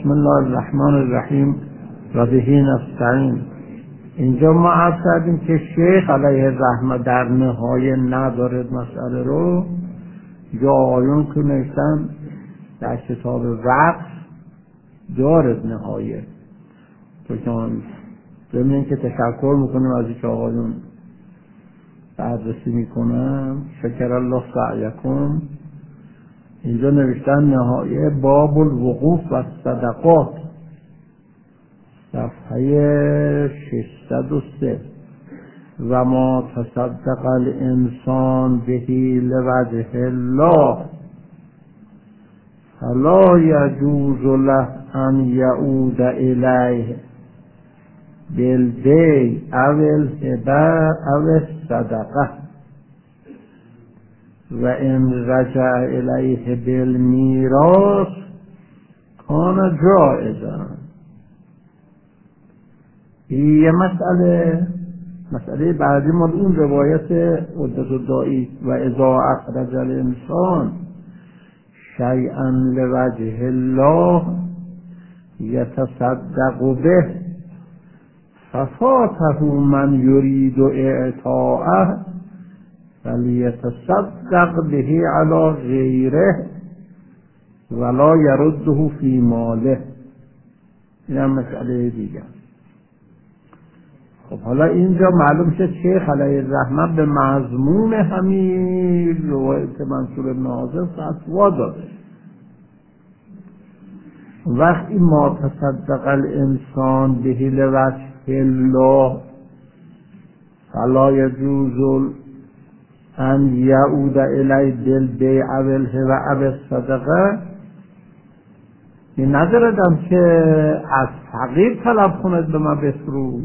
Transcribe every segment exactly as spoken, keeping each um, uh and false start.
بسم الله الرحمن الرحیم و به نستعین. اینجا ما عرض کردیم که شیخ علیه الرحمه در نهایه ندارد مسئله رو، یا آیون که نوشتن در کتاب وقف دارد نهایه. تو که ببینیم که تشکر میکنیم از اینکه آقایون بررسی میکنم، شکر الله سعیکم. اینجا نوشتن نهایه باب الوقوف و صدقات، صفحه ششصد و سه. و ما تصدق الانسان بهی لوجه الله فلا یجوز له ان یعود الیه بالبیع او الهبه او الصدقه و ان رجع الیه بالمیراث کان جائزا. یه مسئله مسئله بعدی مال اون روایت عدت الدائی و اذا اخرج الانسان شیئا لوجه الله یتصدق به ففاته من یرید اعطاءه فلیتصدق به علی غیره ولا یرده فی ماله. این هم مسئله دیگر. خب حالا اینجا معلوم شد شیخ علیه الرحمه به مضمون همین روایت منصور بن حازم فتوا داده. وقتی ما تصدق الانسان به لوجه الله فلا یجوز ان یعود الی بالبیع او الهبه او الصدقه، این نداردم که از فقیر طلب کند به ما بفروش.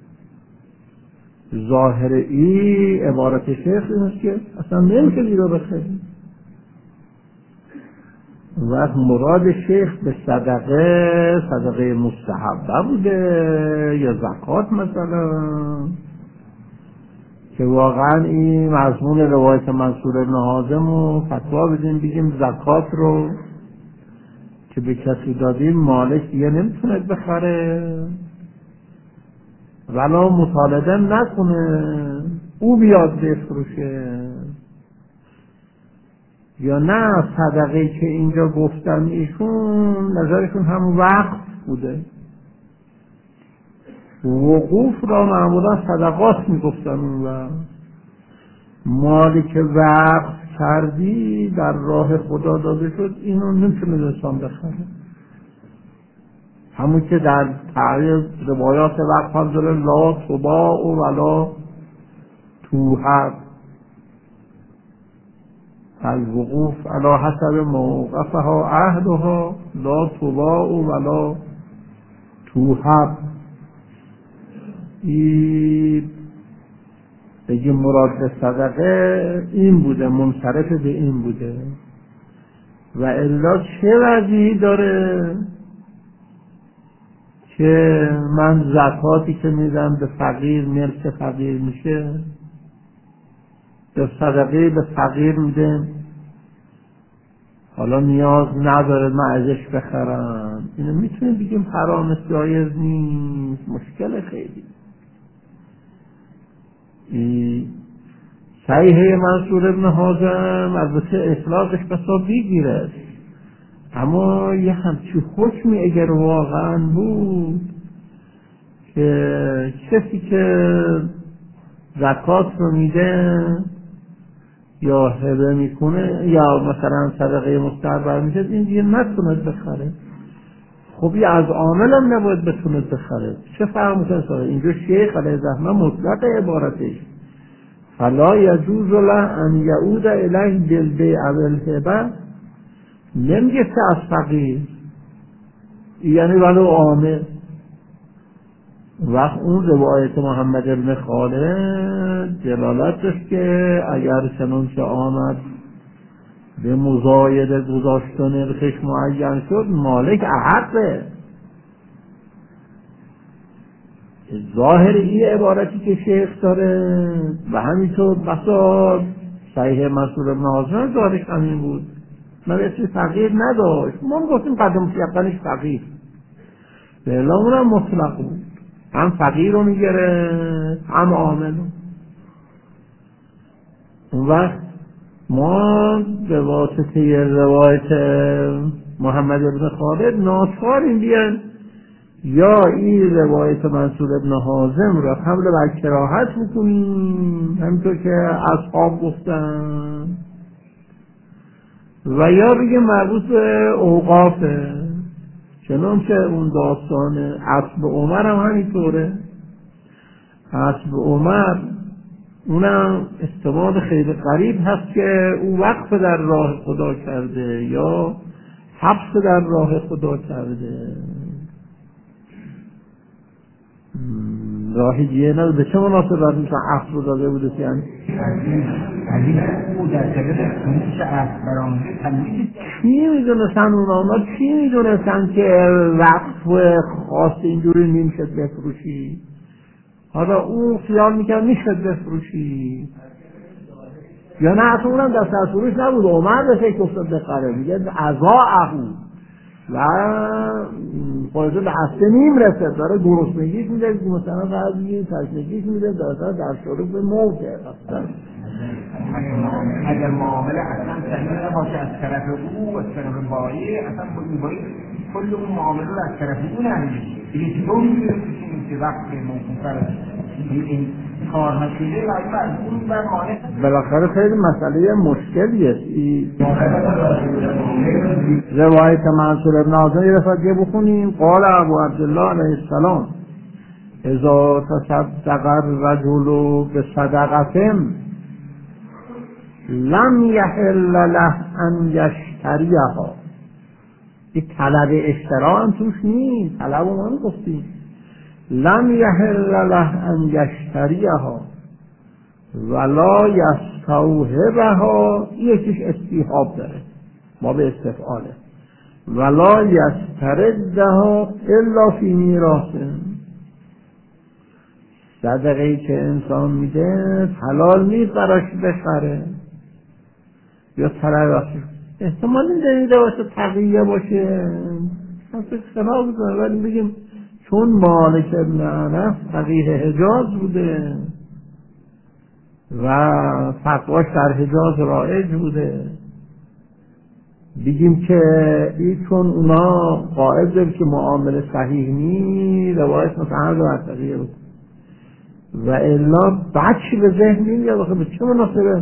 ظاهر ای عبارت شیخ این است که اصلا نمیشه لیرا بخرید. و مراد شیخ به صدقه صدقه مستحبه بوده یا زکات مثلا، که واقعا این مضمون روایت منصور بن حازم رو فتوا بدیم بگیم زکات رو که به کسی دادیم مالک دیگه نمیتونه بخره ولا مطالبه نکنه او بیاد بفروشه. یا نه صدقه که اینجا گفتن ایشون نظرشون همون وقت بوده. وقوف را معمولا صدقات میگفتن اون و مالی که وقف کردی در راه خدا داده شد اینو نمیتونه انسان بخره. همون که در تعریف روایات وقف هم داره لا تباع ولا توهب، الوقوف علی حسب موقفها عهدها لا تباع ولا توهب. این بگیم مراد به صدقه این بوده، منصرف به این بوده. و الا چه وجهی داره که من زکاتی که میدم به فقیر ملک فقیر میشه، به صدقه به فقیر میدم حالا نیاز نداره من ازش بخرم، اینو میتونیم بگیم حرام است جایز نیست، مشکل خیلی. صحیح منصور ابن حازم البته اطلاقش بسا بگیره، اما یه همچی حکمی اگر واقعا بود که کسی که زکات رو میده یا هبه میکنه یا مثلا صدقه مستحبه میشه این دیگه نتوند بخره، خب یه از عامل هم نباید بتوند بخره. چه فرق میکنه ساره؟ اینجا شیخ علیه الرحمه مطلق عبارتش فلا یجوز له ان یعود الیه بالبیع او الهبه، نمیگه که از فقیر، یعنی ولو عامل. وقت اون روایت محمد بن خالد دلالت داشت که اگر چنانچه آمد به مزایده گذاشتن نرخش معین شد مالک احقه. ظاهر این عبارتی که شیخ داره و همینطور بسا صحیح منصور بن حازم ظاهرش همین بود، من اسم فقیر نداشت، ما گفتیم قدم فیقنش فقیر به اعلام اونم مطلق بود، هم فقیر رو میگره هم عامل رو. اون وقت ما به واسطه روایت محمد بن خالد ناچاریم بیان یا این روایت منصور ابن حازم را حمل بر کراهت بکنیم همینطور که اصحاب گفتن، و یا بگه مربوط به اوقافه، چنانچه اون داستان اسب عمر هم همینطوره. اسب عمر اونم استعمال خیلی غریب هست که او وقف در راه خدا کرده یا حبس در راه خدا کرده. راهی جیه نه به چه مناسبت مثلا عقل رو داده بوده که یعنی چی میدونستن اونا اونا چی میدونستن که وقف خاص اینجوری نمیشد بفروشی؟ حالا اون خیال میکرد میشد بفروشی یا نه اصلا اونم دست از فروش نبود، عمر به فکر افتاد بخره، میگه ازا اهو و خواهده به اصله نیم رسد داره گرسنگیش میده مثلا بعضی تشنگیش میده داره در شروع به موته. اگر معامله اصلا صحیح نباشه از طرف او و از طرف بایی، اصلا بایی کل اون معامله رو از طرف او نمیشه دیگه چطور میگه که وقت موقع این کار نشده و اون بر مانع بالاخره خیلی مسئله مشکلیه. روایت منصور ابن حازم یه دفعه دیگه بخونیم. قال ابو عبدالله علیه السلام اذا تصدق الرجل بصدقة لم یحل له ان یشتریها. این طلب اشترا هم توش نیست، طلب ما رو گفتیم لم یحل له ان یشتریها ولا یستوهبها، یکیش استیهاب داره ما به استفعاله، ولا یستردها الا فی میراثه. صدقه‌ای که انسان میده حلال نیست براش بخره یا طلبش. احتمال این دلیده باشه تقییه باشه اصلا خلاف بزنه، ولی بگیم چون مالک ابن انس فقیه حجاز بوده و فتواش در حجاز رایج بوده، بگیم که این چون اونا قائل داره که معامله صحیح نی روایت مثلا رو تقییه بود و الا بچی به ذهن نمیاد آخه به چه مناسبه؟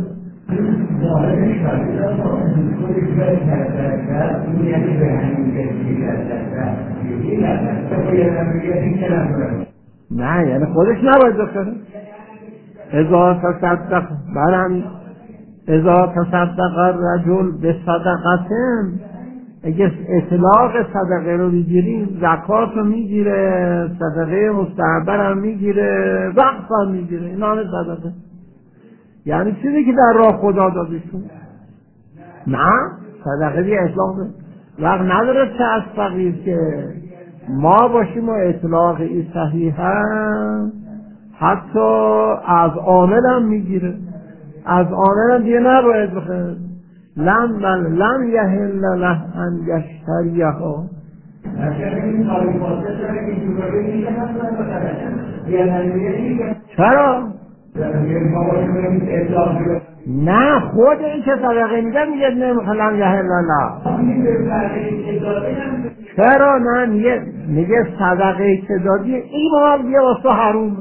نه یعنی خودش نباید بخره. اذا تصدق برم اذا تصدق الرجل بصدقة، اگه اطلاق صدقه رو میگیریم زکات رو میگیره، صدقه مستحبر هم میگیره، وقف هم میگیره، این همه صدقه. یعنی چیزی که در راه خدا دادشون نه صدقه دیگه اطلاق وقت نداره چه از فقیر که ما باشیم و اطلاق این صحیحه، حتی از عامل هم میگیره، از عامل هم دیگه نباید بخیر. لم بل لم یحل له ان یشتریها. چرا؟ نه خود این که صدقه میده میگه نمیخوام لم یحل له. چرا نه میگه میگه صدقه که دادی این مال بیا واسه حروم.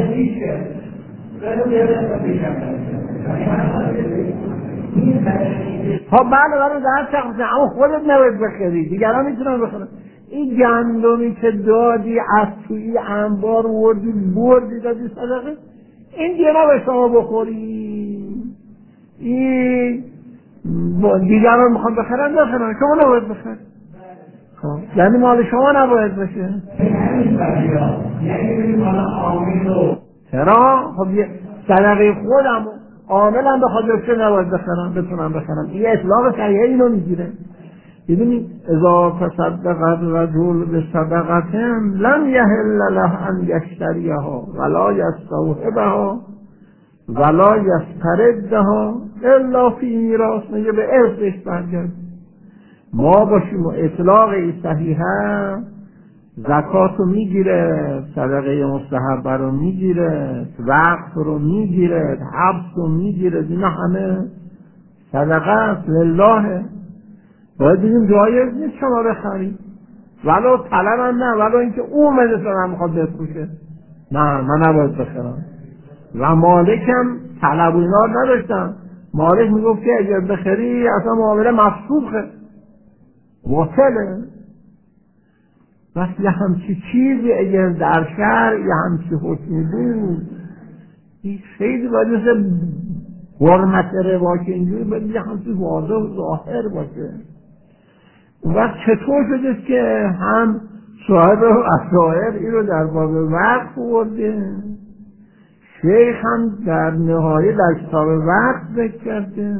خب بله بله در شخص اما خودت نباید بخری، دیگران میتونن بخرن. این گندمی که دادی از توی انبار وردی بردی دادی صدقه، این دیگه نباید شما بخوری. این دیگران میخوان بخرن بخرن، شما نباید بخرن. یعنی مال شما نباید باشه. چرا؟ خب صدقه خودم عاملا به خاطر چه نباید بخرم بتونم بخرم. این اطلاق صحیحه اینو میگیره. ببینید اذا تصدق الرجل بصدقة لم یحل له ان یشتریها ولا یستوهبها ولا یستردها الا فی میراث. میگه به ارثش برگرد. ما باشیم و اطلاق این صحیحه زکات رو میگیره، صدقه مستحبه رو میگیره، وقت رو میگیره، حبس رو میگیره، اینا همه صدقه است لله. باید بگیم جایز نیست شما بخرید، ولو طلب هم نه، ولو اینکه او مثلا میخواد بفروشه، نه من نباید بخرم. و مالک هم طلب و اینا نداشتن، مالک میگفت که اگر بخری اصلا معامله مفسوخه، باطله. بس یه همچی چیزی اگر در شهر یه همچی حکمی بود، این خیلی باید مثل حرمت روا که اینجوری باید یه همچی واضح و ظاهر باشه. اون وقت چطور شده که هم صاحب اسرائیل این رو در باب وقت برده، شیخ هم در نهایه در کتاب وقت ذکر کرده،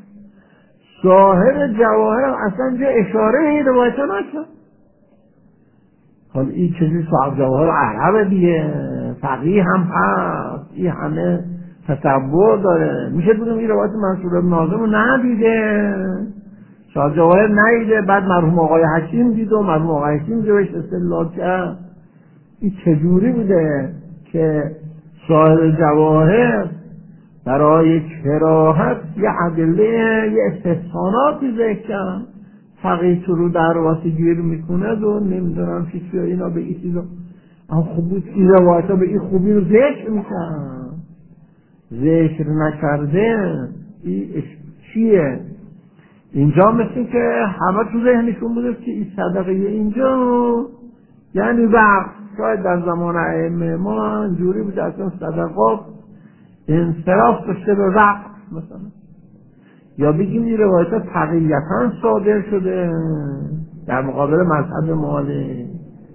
صاحب جواهر هم اصلا جا اشاره این روایت نکرد. حالا این چیزی صاحب جواهر عربه دیگه، فقیه هم هست، این همه تصور داره، میشه بگم این روایت منصور بن ناظم رو ندیده، صاحب جواهر ندیده، بعد مرحوم آقای حکیم دید و مرحوم آقای حکیم جوش استدلال کرد. این چجوری بوده که صاحب جواهر برای کراهت یه ادله یه استحساناتی ذکر کرد، فقیه تو رو در واسه گیر میکنه و نمیدونم چی اینا به این چیزا، اما خوب بود این روایت ها به این خوبی رو ذکر میکن، ذکر نکرده این چیه؟ اینجا مثل که همه تو ذهنشون بوده که این صدقه اینجا یعنی وقت، شاید در زمان ائمه ما جوری بوده اصلا صدقات انصراف داشته به وقت مثلا، یا بگیم این روایت ها تقییتا صادر شده در مقابل مذهب مالک.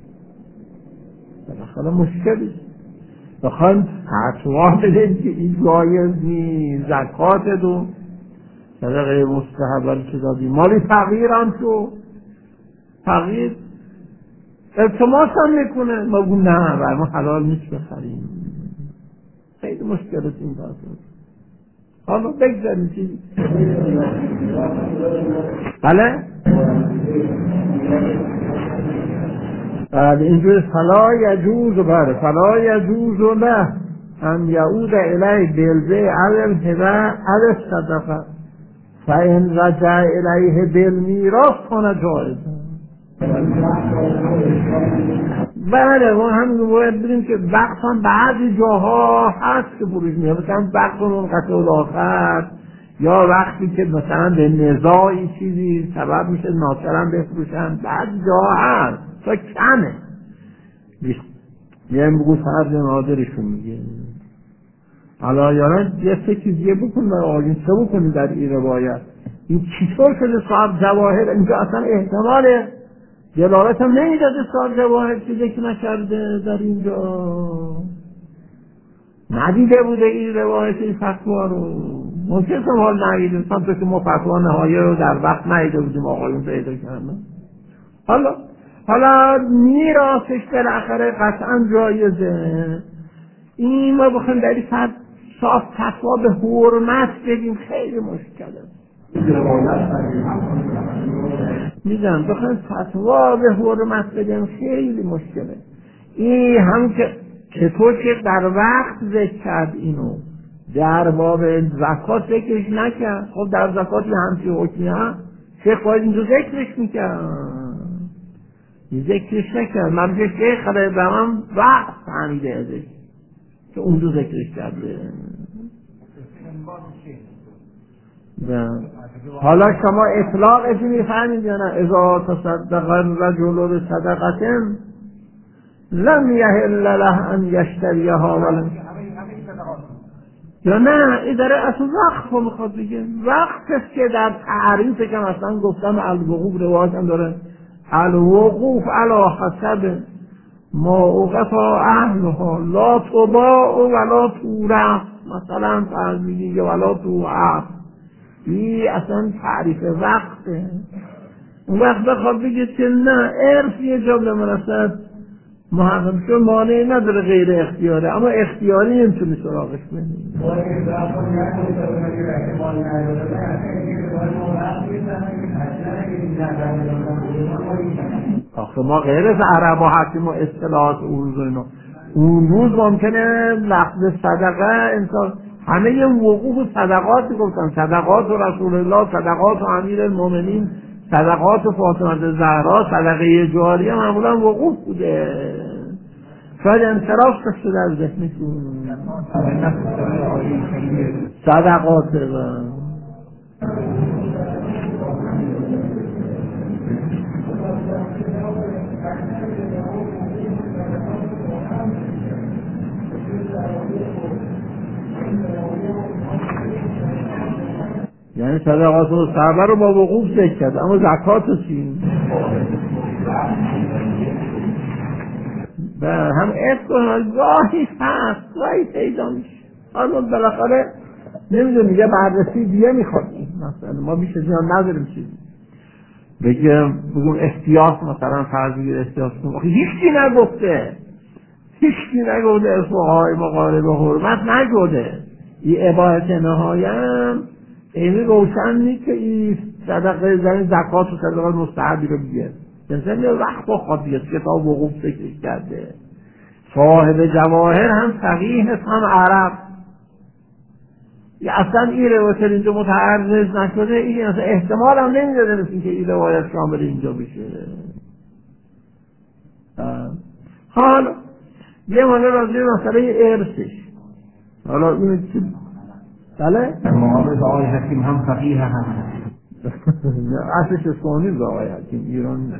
بالاخره مشکلی بخوایم فتوا بدیم که این جایز نیست، زکات دو صدقه مستحبه که دادی مالی فقیر هم شو، فقیر التماس هم میکنه، ما بگیم نه برای ما حلال نیست بخریم. خیلی مشکلت این داستان. حالا بگذاریم چیزی بله بعد اینجور فلا یجوز بره فلا یجوز له ان یعود الیه بالبیع علی الهبه علی الصدقه فان رجع الیه بالمیراث کان جایزا. بله ما همین باید بدیم که وقت هم بعضی جاها هست که فروش میاد، مثلا وقت منقطع الاخر، یا وقتی که مثلا به نزاعی چیزی سبب میشه ناچارن بفروشن، بعضی جاها هست تا کمه، یه بگو فرد نادرشون میگه. حالا یاران یه سه چیزیه بکن برای آقایون چه بکنیم در این روایت، این چطور شده صاحب جواهر اینجا اصلا احتماله دلالت هم نمیداده صاحب جواهر چیزی که نکرده در اینجا، ندیده بوده این روایت این فتوا رو، ممکن هم حال ندیده سمتا که ما فتوا نهایه رو در وقت ندیده بودیم آقایون پیدا کردن. حالا حالا میراثش بالاخره قطعا جایزه، این ما بخوایم در این صاحب فتوا به حرمت بدیم خیلی مشکله، میگم بخوایم فتوا به حرمت بدیم خیلی مشکله. این هم که چطور که در وقت ذکر کرد اینو در باب زکات ذکرش نکرد، خب در زکات یه همچی حکمی هست شیخ باید اینجا ذکرش میکرد، ذکرش نکرد، من به شیخ خلاص به من وقت فهمیده ازش که اونجا ذکرش کرده. حالا شما اطلاقش میفهمید یا نه؟ اذا تصدق الرجل بصدقة لم یحل له ان یشتریها ولم، یا نه این داره اصلا وقت رو میخواد بگه، وقت است که در تعریف که مثلا گفتم الوقوف روایت هم داره الوقوف علی حسب ما اوقفا اهلها لا تباع ولا تورث، مثلا فرض میگه ولا تورث، این اصلا تعریف وقته. اون وقت بخواد بگه که نه ارث یه جا برسد محقق شو مانعی نداره غیر اختیاره، اما اختیاری نمیتونی سراغش بدی. آخه ما غیر از عرب ها هستیم و اصطلاحات اون روز و اینا. اون روز ممکنه لفظ صدقه انسان همه یه وقوف و صدقات گفتن، صدقات و رسول الله، صدقات و امیر المؤمنین، صدقات و فاطمه زهرا، صدقه جاریه معمولا وقوف بوده. شاید انصراف شده از ذهنتون صدقات و یعنی صدقات و صحبه رو با وقوف ذکر کرد، اما زکات رو چی؟ و هم افت گاهی هست گاهی پیدا میشه. حالا بالاخره نمیدونم یه بررسی دیگه میخواد مثلا ما بیش از این نداریم چیزی بگم بگم احتیاط مثلا فرض بگیر احتیاط کنم. آخه هیچی نگفته هیچی نگفته اسمهای مقارب و حرمت نگفته. این عبارت نهایم اینی روشن نیست که این صدقه زنی زکات و صدقات مستحبی رو بیه انسان یه وقت با خواهد کتاب وقوف فکرش کرده. صاحب جواهر هم فقیه هم عرب یا اصلا این روایت اینجا متعرض نشده. این اصلا احتمال هم نمیداده مثل که این روایت شامل اینجا بشه. حالا یه مالا راضی مسئله ارثش حالا این چی بله؟ مقابل آقای حکیم هم فقیه هم اصلش اسفانی به آقای حکیم ایران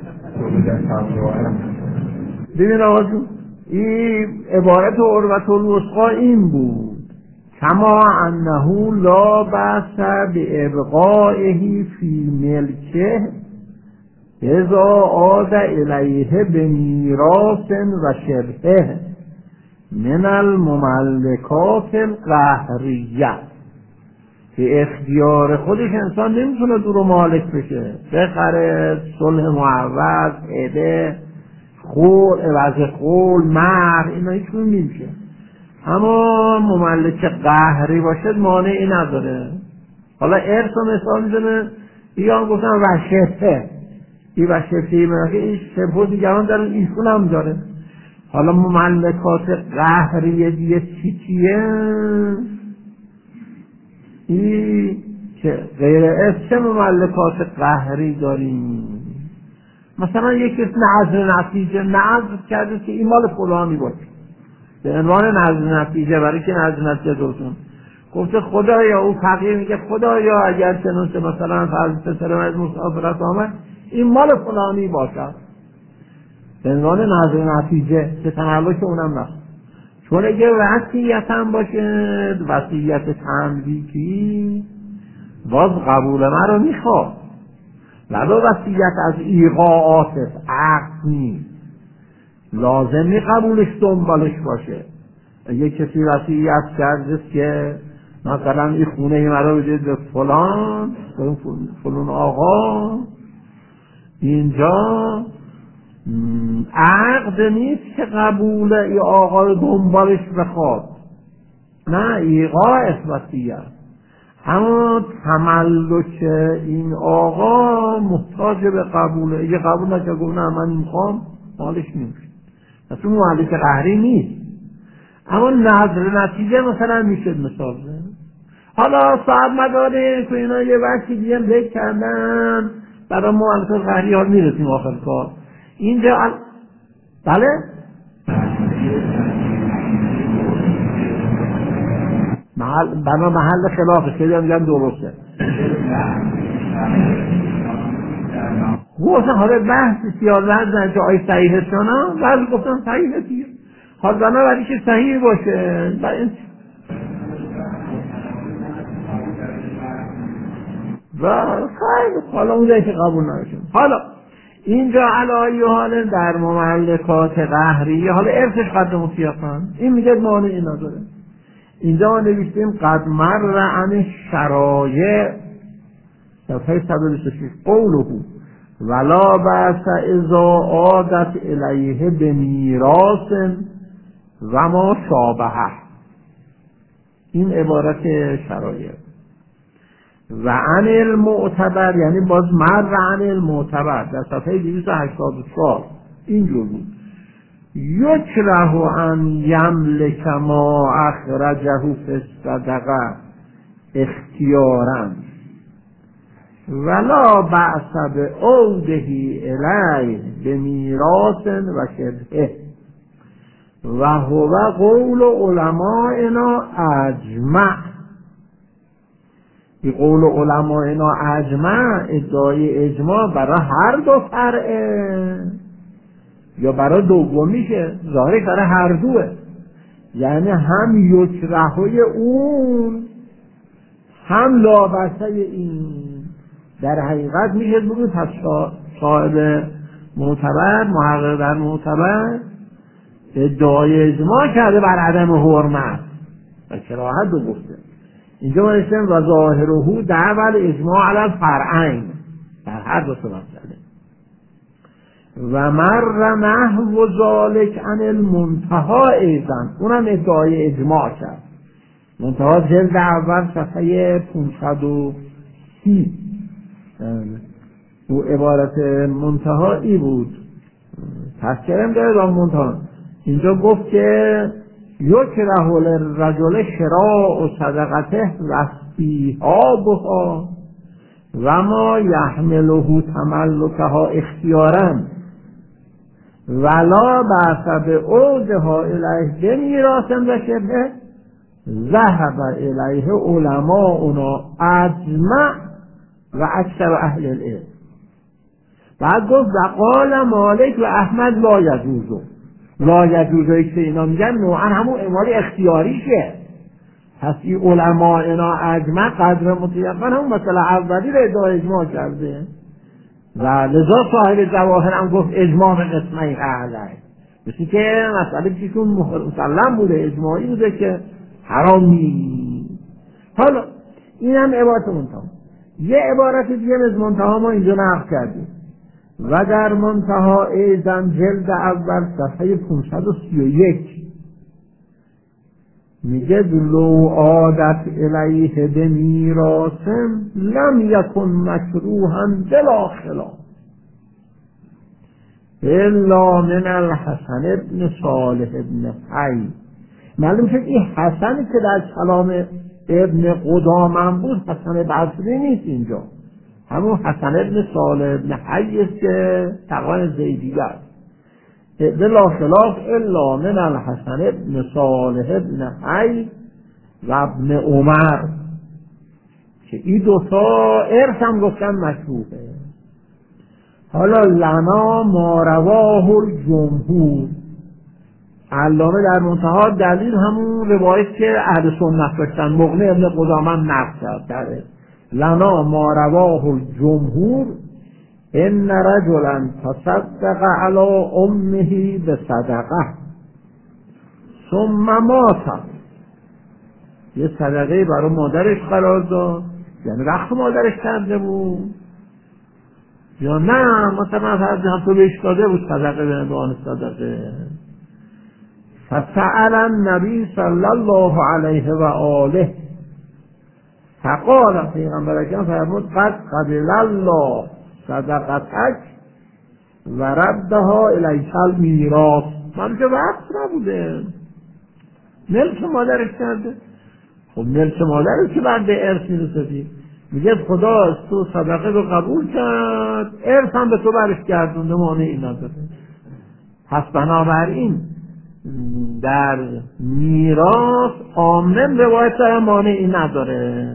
ببین آقا جون این عبارت عروة الوثقی این بود کما انه لا بأس بابقائه فی ملکه اذا عاد الیه بمیراث و شبهه من المملکات القهریه. به اختیار خودش انسان نمیتونه دور و مالک بشه، بخره، صلح معوض، عده، خول، عوض خول، مهر، اینا هیچ کنون نمیشه. اما مملک قهری باشد مانعی نداره. حالا ارث و مثال میزنه یا هم گفتن وشفه این وشفه این شبه دیگران دارن ایشون هم داره. حالا مملکات قهری دیگه چی چیه؟ این که غیر از چه مملکات قهری داریم؟ مثلا یکی اسم نظر نتیجه نظر کرده که این مال فلانی باشه به عنوان نظر نتیجه برای که نظر نتیجه درستون گفته خدایا او فقیر میگه خدایا اگر چنانچه مثلا فرض پسرم از مسافرت آمد این مال فلانی باشه به عنوان نظر نتیجه که تملک اونم نخواه. چون اگه وصیت هم باشه وصیت تملیکی باز قبول من رو میخواد ولو وصیت از ایقاعات عقد نیست لازمی قبولش دنبالش باشه. اگه کسی وصیت کرده که مثلا این خونه مرا بده به فلان فلان آقا اینجا عقد نیست که قبول ای آقا رو دنبالش بخواد نه ایقاع وصیت. اما تملک این آقا محتاج به قبوله. اگه قبول نکنه گفت نه من میخوام مالش نمیشه پس اون مالک قهری نیست. اما نظر نتیجه مثلا میشه مثال ده. حالا صاحب مداره که اینا یه وقتی دیگه بک کردن برای مالک قهری ها میرسیم آخر کار اینجا ال... بله؟ محل بنا محل خلافه خیلی هم میگن درسته. گفتن حالا بحث سیاده هستن که آی صحیح هستانا بعضی گفتن صحیح دیگه حالا بنا برای که صحیح باشه و خیلی حالا اون که قبول نشون. حالا اینجا علایه حال در مملکات قهریه حالا ارثش قدم و سیاقن این میگه مانعی نداره. اینجا ما نوشتیم قد مر عن شرایع صفحه صد و بیست و شش قوله ولا بأس اذا عادت الیه بمیراث و ما شابهه. این عبارت شرایع و عن المعتبر یعنی باز مر عن المعتبر در صفحه دویست و هشتاد و چهار اینجور بود یکره ان یملک ما اخرجه فی الصدقه اختیارا ولا بأس بعوده الیه بمیراث و شبهه و هو قول علمائنا اجمع. این قول علمائنا اجمع ادعای اجماع برای هر دو فرعه یا برای دومیشه، ظاهر برای هر دوه، یعنی هم یکرهوی اون هم لابسه این. در حقیقت میشه بگید پس صاحب معتبر محقق در معتبر ادعای اجماع کرده بر عدم حرمت و کراهت رو گفته. اینجا ما نشتیم و ظاهره دعوی اجماع علی الفرعین در هر دو مسئله. و مر نحو ذالک عن المنتهی ایضا اونم ادعای اجماع کرد. منتها جلد اول صفحه پانصد و سی او عبارت منتهایی بود. تذکرم داره با منتها اینجا گفت که یکره للرجل شراء صدقته و استیحابها و ما یحمله تملکها اختیارا ولا بأس بعودها الیه بمیراث و شبهه ذهب الیه علماؤنا اجمع و اکثر اهل العلم. بعد گفت و قال مالک و احمد لا یجوزو. لا یجوزوی که اینا میگن نوعا همون اعمال اختیاریشه. پس این علماءنا اجمع قدر متیقن همون مسئله اولی رو ادعای اجماع کرده و لذا صاحب جواهر هم گفت اجماع به قسمه اعلی، مثل که مسئله پیشون مسلم بوده اجماعی بوده که حرام نیست. حالا این هم عبارت منتها. یه عبارت دیگه از منتها ما اینجا نقل کردیم و در منتها ایضا جلد اول صفحه پانصد و سی و یک میگه لو عادت الیه بمیراث لم یکن مکروها بلا خلاف الا من الحسن ابن صالح ابن حی. معلوم شد این حسنی که در کلام ابن قدامه بود حسن بصری نیست، اینجا همون حسن ابن صالح ابن حی است که تقوان زیدیه است. بلا خلاف الا من الحسن ابن صالح ابن حی و ابن عمر که این دوتا ارث هم گفتن مشروعه. حالا لنا ما رواه الجمهور علامه در منتها دلیل همون روایت که اهل سنت داشتن مغنی ابن قدامه نقل کرده لنا ما رواه الجمهور ان رجلا تصدق علی امه بصدقه ثم مات. یه صدقه برای مادرش قرار داد، یعنی رخت مادرش کرده بود، یا نه مثلا هم تو بهش داده بود صدقه به عنوان صدقه. فسأل النبی صلی الله علیه و آله فقال پیغمبر اکرم فرمود قد قبل الله صدقتک و ردها الیک المیراث. من که وقت نبوده ملک مادرش کرده. خب ملک مادرش که بعد به ارث میرسدی میگه خدا از تو صدقه رو قبول کرد ارث هم به تو برش گردونده مانعی نداره. پس بنابراین در میراث عامل روایت داره مانعی نداره.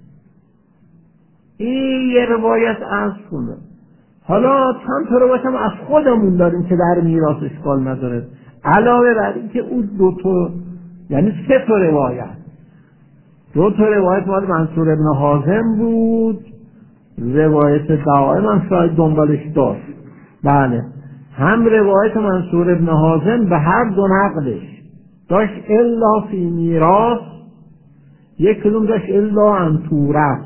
این یه روایت از کنه. حالا چند تا روایت هم از خودمون داریم که در میراث اشکال نداره، علاوه بر این که اون دو تا یعنی سه تا روایت دو تا روایت مال منصور ابن حازم بود، روایت دعائم هم شاید دنبالش داشت. بله هم روایت منصور ابن حازم به هر دو نقلش داشت الا فی میراث، یک کدوم داشت الا انتورس.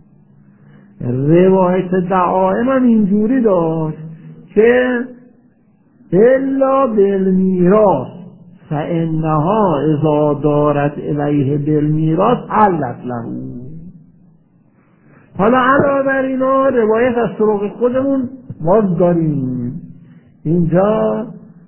روایت دعائم هم اینجوری داشت که الا بالمیراث فانها اذا دارت الیه بالمیراث علت له. حالا علاوه بر اینا روایت از طرق خودمون باز داریم. اینجا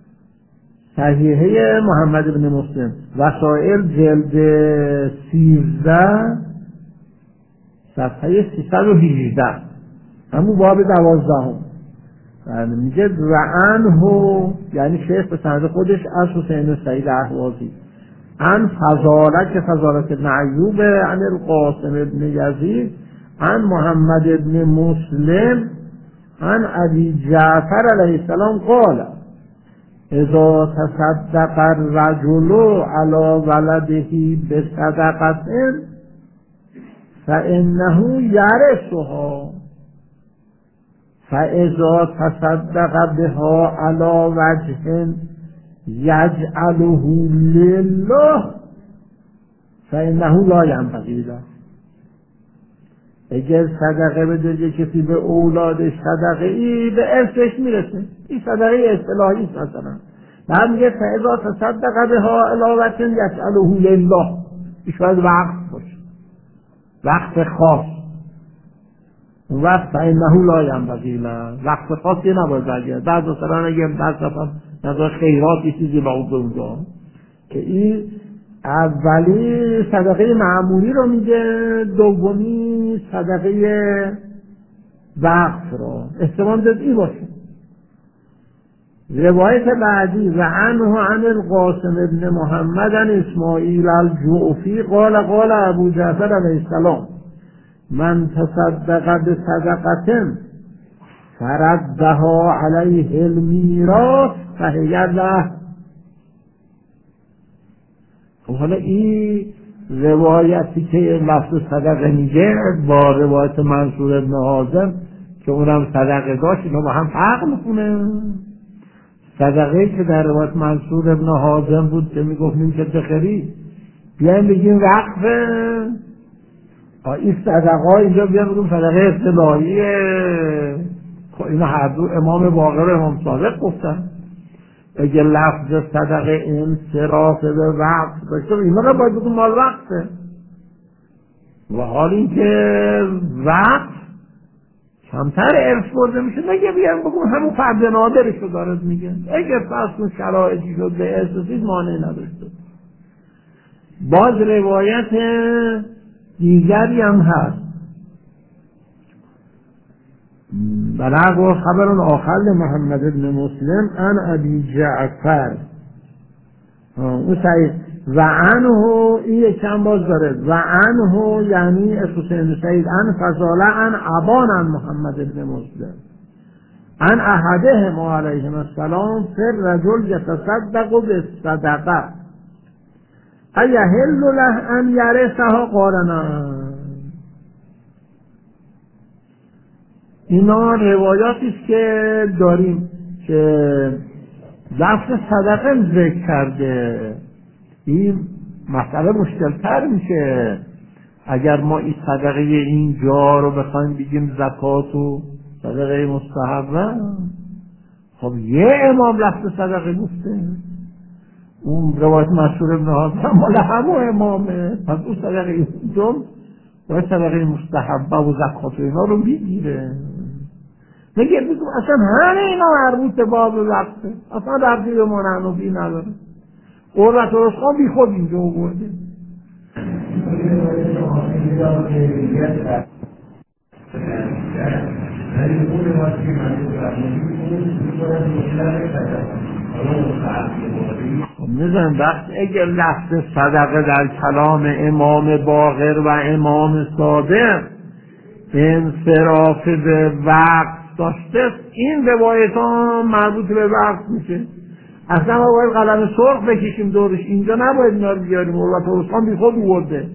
صحیحه محمد بن مسلم وسائل جلد سیزده صفحه سیصد و هجده همون باب دوازدهم میگه رعنه، یعنی شیخ به سند خودش از حسین سعید اهوازی عن فضاله که فضالت ابن ایوب عن القاسم ابن یزید عن محمد ابن مسلم عن ابی جعفر علیه السلام قال اذا تصدق الرجل على ولده بصدقة فإنه يرثها فإذا تصدق بها على وجه يجعله لله فإنه لا ينبغي له. اگر صدقه بده کسی به اولادش صدقه ای به ارثش میرسه، این صدقه اصطلاحی است. مثلا بعد میگه فاذا تصدق بها علاوه یجعله لله، این شاید وقت باشه، وقت خاص، اون وقت فانه لا ينبغي له، وقت خاصی نباید برگرد. بعد مثلا اگه بعد دفعه نظر خیرات یه چیزی به اونجا که این اولی صدقه معمولی رو میگه، دومی صدقه وقف رو احتمال داد ای باشه. روایت بعدی و عنه عن القاسم ابن محمد عن اسماعیل الجعفی قال قال ابو جعفر علیه السلام من تصدق بصدقة فردها علیه المیراث فهی له. حالا این روایتی که لفظ صدقه میگه با روایت منصور ابن حازم که اونم صدقه داشت، اینا با هم فرق میکنه. صدقه که در روایت منصور ابن حازم بود که میگفتیم که دخری بیایم بگیم وقفه، این صدقه ها اینجا بیایم بگیم صدقه اصطلاحیه. خب اینا هر دو امام باقر و امام صادق گفتن. اگه لفظ صدقه انصراف به وقت باشه اینا رو باید بگیم مال وقته، و حال این که وقت کمتر ارث برده میشه نگه بیان بگم همون فرد نادرش رو دارد میگه. اگه فرض شرایطی شد به ارث رسید مانعی نداشته. باز روایت دیگری هم هست بلغ خبر آخر محمد بن مسلم عن ابی جعفر اون سعید و عنه، این یک چند باز داره و عنه یعنی حسین سعید عن فضاله عن ابان عن محمد بن مسلم عن احدهم علیهم السلام فر رجل یتصدق بالصدقه ایحل له ان یرثها قارنا. اینا روایاتی است که داریم که لفظ صدقه ذکر کرده. این مسئله مشکلتر میشه اگر ما این صدقه اینجا رو بخوایم بگیم زکات و صدقه مستحبه. خب یه امام لفظ صدقه گفته، اون روایت مشهور ابن حازم مال همون امامه، پس اون صدقه اینجا باید صدقه مستحبه و زکات و اینا رو بگیره. نگه بگم اصلا همه اینا مربوط به باب وقته، اصلا ربطی به منعنوی نداره. قربت و رسخان بی خود اینجا برده. میزن وقت اگر لفظ صدقه در کلام امام باقر و امام صادق انصراف به وقت داشته، این روایت ها مربوط به وقت میشه. اصلا ما باید قلم سرخ بکشیم دورش، اینجا نباید اینا رو بیاریم. قربت و رسخان بی خود برده.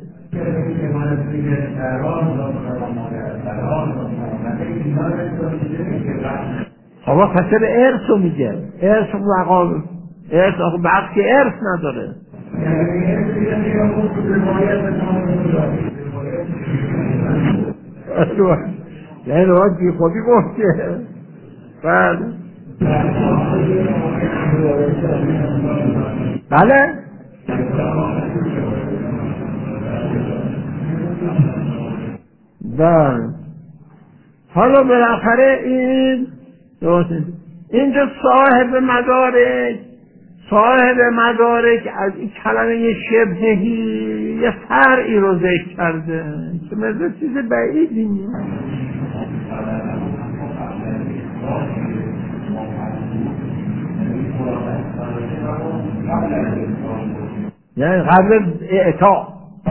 خب خسر ارث رو میگه، ارث وقال ارث آخه بعد که ارث نداره. یعنی روایت بی خودی گفته. بله بله بله حالا بالاخره این اینجا صاحب مدارک صاحب مدارک از این کلمه شبهی یه فرعی رو ذکر کرده که مثل چیز بعیدی نیست. یعنی قبل اعطا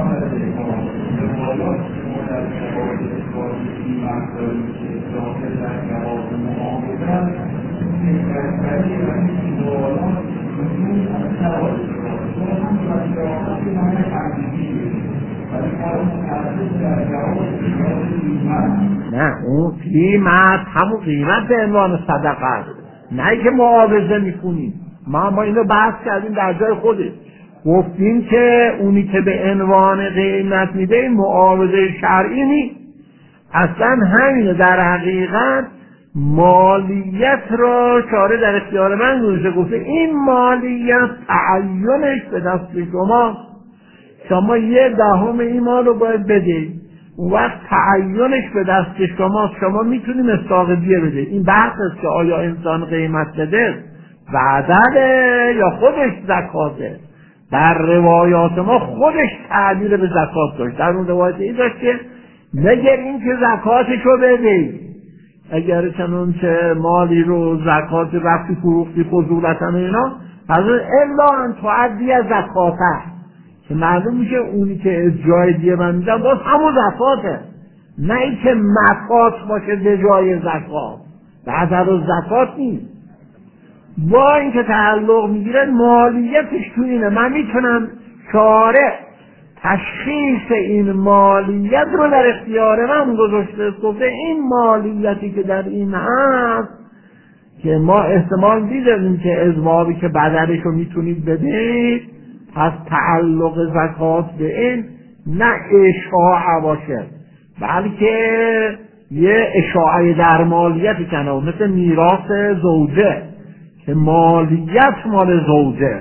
نه اون قیمت همون قیمت به عنوان صدقه است، نه که معاوضه میکنیم. ما ما اینو بحث کردیم در جای خودش، گفتیم که اونی که به عنوان قیمت میده این معاوضه شرعی نیست، اصلا همینه. در حقیقت مالیت را شارع در اختیار من گذاشته، گفته این مالیت تعینش به دست شما، شما یه دهم این مال رو باید بده، اون وقت تعینش به دست شما، شما میتونی مستاقبیه بده. این بحث است که آیا انسان قیمت بده بعدده یا خودش زکاته. در روایات ما خودش تعبیر به زکات داشت. در اون روایت این داشت که مگر این که زکاتشو بده، اگر چنون که مالی رو زکات رفتی فروختی فضولتن و اینا، حضرت الا ان تعدی از زکاته، که معلوم میشه اونی که از جای دیگه من میدم باز همون زکاته، نه این که مکات باشه به جای زکات، بعد از زکات نیست. با این که تعلق میگیره مالیتش تو اینه، من میتونم شارع تشخیص این مالیت رو در اختیار من گذاشته، گفته این مالیتی که در این هست که ما احتمال دیدیم که ازوابی که بدلش رو میتونید بدید، پس تعلق زکات به این نه اشاعه باشه بلکه یه اشاعه در مالیتی کنه، مثل میراث زوجه که مالیت مال زوجه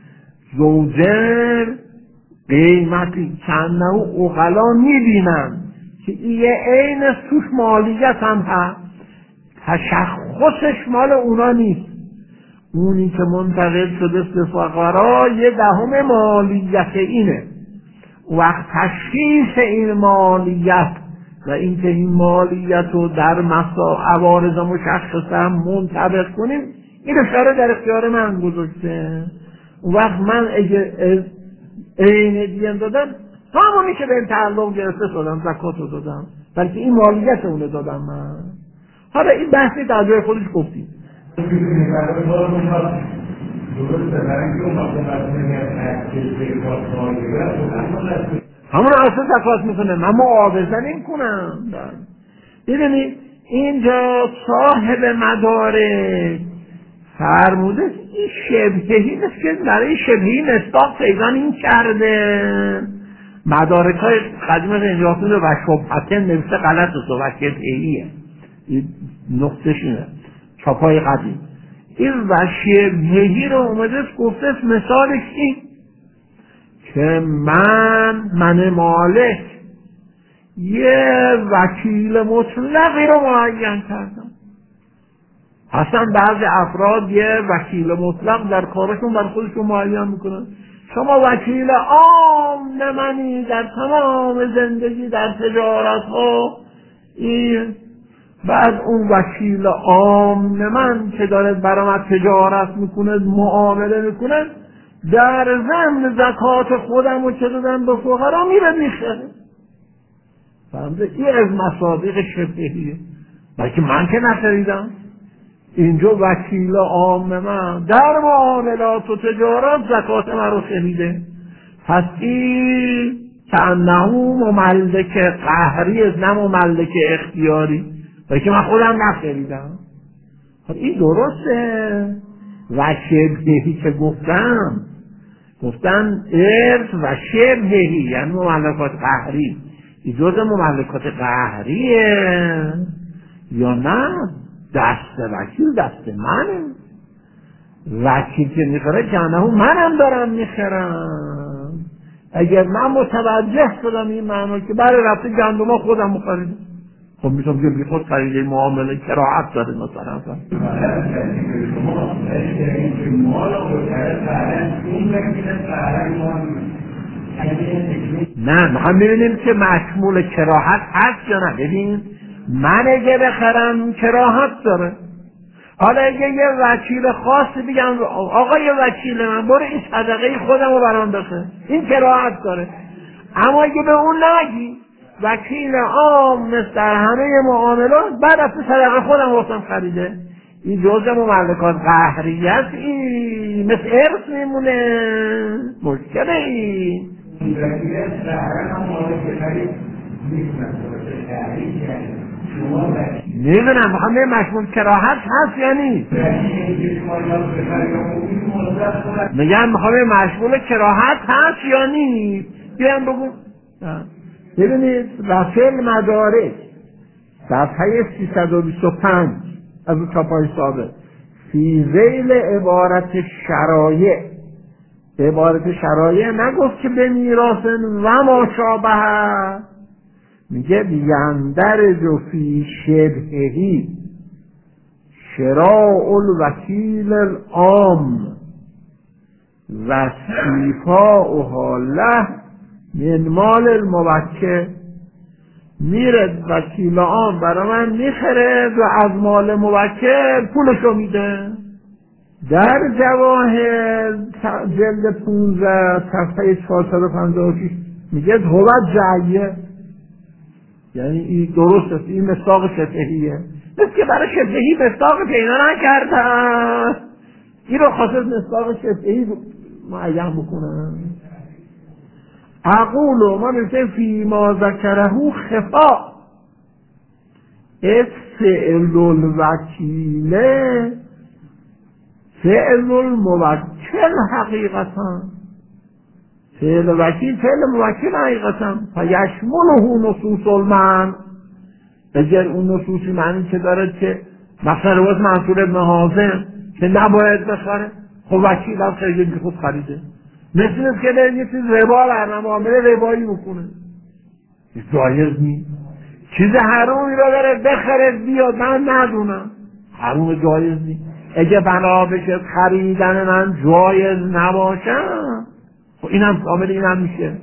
زوجه قیمتی چند نوع اقلا میبینن که یه عین توش مالیت هم هست، تشخصش مال اونا نیست، اونی که منتقل شده به فقرا یه دهم مالیت اینه. وقت تشخیص این مالیت و اینکه این مالیت رو در مسا عوارض مشخصه هم منطبق کنیم، این اشاره در اختیار من گذاشته. اون وقت من اگه این دیم دادم همونی که به این تعلق گرفته شدم زکات رو دادم، بلکه این مالیت اونو دادم من. حالا این بحثی در جای خودش گفتیم. همون اصلا زکات میکنه، من معاوضه نمی کنم. ببینید اینجا صاحب مدارک فرموده این شبهی نیست که برای شبهی مصداق پیدا این کرده. مدارک های قدیم رنجاتون و شبهتن نوشته غلط است و شبهیه، این نقطهش اینه چاپای قدیم. این و شبهی رو اومده گفته مثالش این که من من مالک یه وکیل مطلقی رو معین کردم. اصلا بعضی افراد یه وکیل مطلق در کارشون بر خودشون معین میکنن. شما وکیل عام منی در تمام زندگی در تجارت ها، این بعد اون وکیل عام من که داره برام تجارت میکنه معامله میکنه، در ضمن زکات خودم رو که دادم به فقرا میره میخره. فهمده؟ این از مصادیق شبهیه، بلکه من که نخریدم. اینجا وکیل عام من در معاملات و تجارت زکات من رو خریده، پس این کأنه مملک قهری است، نه مملک اختیاری، بلکه من خودم نخریدم. این درسته. و شبهی که گفتم گفتن ارث و شبهی یعنی مملکات قهری، این جزء مملکات قهریه یا نه؟ دست وکیل دست منه، وکیل که میخوره جانه منم دارم میخرم. اگر من متوجه شدم این معنی که برای رفته گندما خودم مخریدم، خب میتونم که بی خود خریده معامله کراهت داره مثلا. نه هم ببینیم که مشمول کراهت هست یا نه. ببین من اگه بخرم کراهت داره. حالا اگه یه وکیل خاص بگم آقا یه وکیل من برو این صدقه خودم رو برام بخر، این کراهت داره. اما اگه به اون نگی وکیل عام مثل همه معاملات بعد از صدقه خودم واسم خریده، این جزء مملکات قهریه است، این مثل ارث میمونه. مشکله این میدونم میخوام به مشمول کراهت هست یا نیست. میگم میخوام به مشمول کراهت هست یا نیست. بیان بگو. ببینید رفع مدارک صفحه سیصد و بیست و پنج از اون چاپای سابق فی ذیل عبارت شرایع، عبارت شرایع نگفت که به میراث و ما شابه، میگه بیندرج و فی شبههی شراء الوکیل العام و استیفاؤها له من مال الموکل. میره وکیل عام برای من میخره و از مال موکل پولشو میده. در جواهر جلد پونزده صفحه چهارصد و پنجاه و شش میگه هو جعیه، یعنی این درست است، این مصداق شفهیه. مثل که برای شفهی مصداق پیدا نکردن، این رو خاصت مصداق شفهی معین بکنن. اقول ما نمیشه فی ما ذکره خفا از فعل الوکیله فعل الموکل حقیقتا، فعل وکیل فعل موکل حقیقتا فیشمله نصوص المنع. اگر اون نصوصی معنی که داره که مثلا روز منصور ابن حازم که نباید بخره، خب وکیل هم خیلی بی خود خریده. مثل است که در یه چیز ربا برنامه معامله ربایی بکنه، جایز نیست. چیز حرومی رو داره بخره بیاد من ندونم، حروم جایز نیست. اگه بنا بشه خریدن من جایز نباشه خب این هم عامل این هم میشه.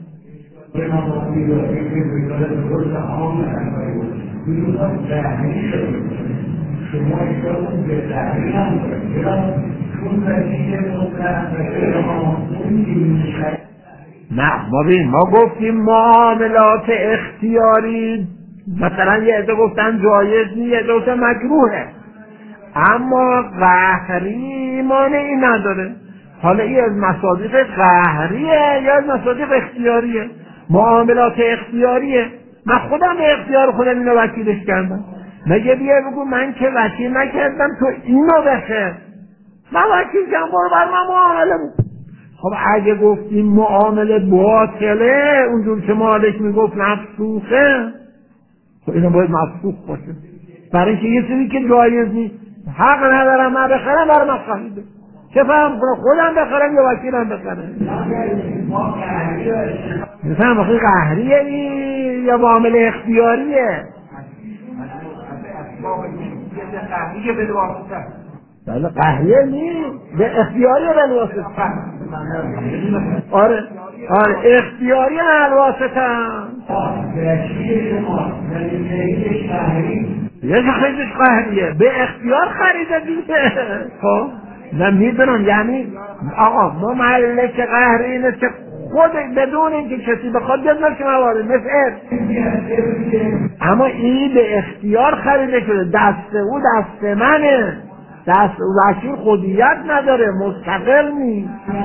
نه ما بیم ما گفتیم معاملات اختیاری مثلا یه عده گفتن جایز نیست، یه عده گفتن مکروهه، اما قهری مانعی نداره. حالا این از مصادیق قهریه یا از مصادیق اختیاریه؟ معاملات اختیاریه. من خودم به اختیار خودم اینو وکیلش کردم. مگه بیا بگو من که وکیل نکردم تو اینو بخیر، من وکیل کردم برو بر من معامله بود. خب اگه گفتیم معامله باطله اونجور که مالک میگفت مفسوخه، خب اینو باید مفسوخ باشه. برای اینکه یه چیزی که جایز نیست حق ندارم من بخرم برای من خریده، چه فهم کنم خودم بخرم یا وکیلم بخرم؟ مثلا بخیر قهریه یا معامله اختیاریه؟ بله قهریه نیست، به اختیاریه به واسطه. آره آره اختیاری الواسطه. یه خیلیش قهریه به اختیار خریده دیگه. خب من میدونم یعنی آقا ما ملک قهر اینه که خود بدون اینکه کسی بخواد بیاد نشه موارد مثل اما این به اختیار خریده شده، دست او دست منه، دست وکیل خودیت نداره، مستقل نیست.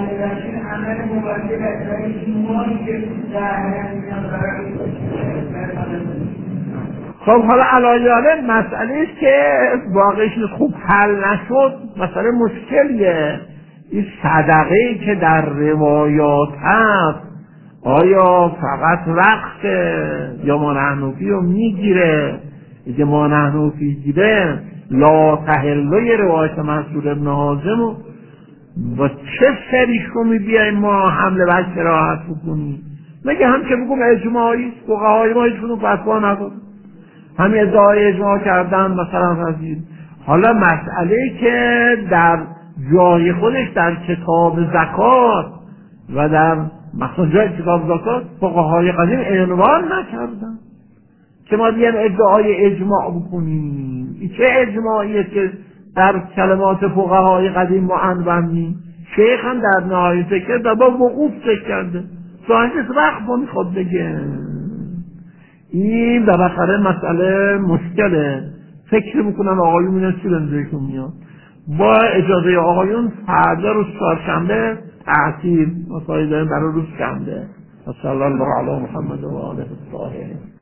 خب حالا علایاله مسئله است که واقعیش خوب حل نشد، مسئله مشکلیه. این صدقه‌ای که در روایات هست آیا فقط وقت یا ما نحنوفی رو میگیره؟ اگه ما نحنوفی گیره لا تحلوی روایت منصور ابن حازم و با چه سریش رو میبیاییم ما حمله بر کراهت بکنیم؟ مگه هم که بگم اجماعی فقهای ما هیچ کنون فتوا نداره. همین ادعای اجماع کردن مثلا فرضید. حالا مسئله که در جای خودش در کتاب زکات و در مثلا جای کتاب زکات فقهای قدیم عنوان نکردن که ما بیایم ادعای اجماع بکنیم. این چه اجماعیه که در کلمات فقهای قدیم ما عنوانیم؟ شیخ هم در نهایت فکر در با وقوف فکر کرده، ساینتیست وقت با میخواد بگه. این در بالاخره مسئله مشکله. فکر میکنم آقایون میدن چی بنزهشون میاد. با اجازه آقایون فردا روز چهارشنبه تعطیل مسائل داریم برای روز شنبه. صلی الله علی محمد و آله الطاهرین.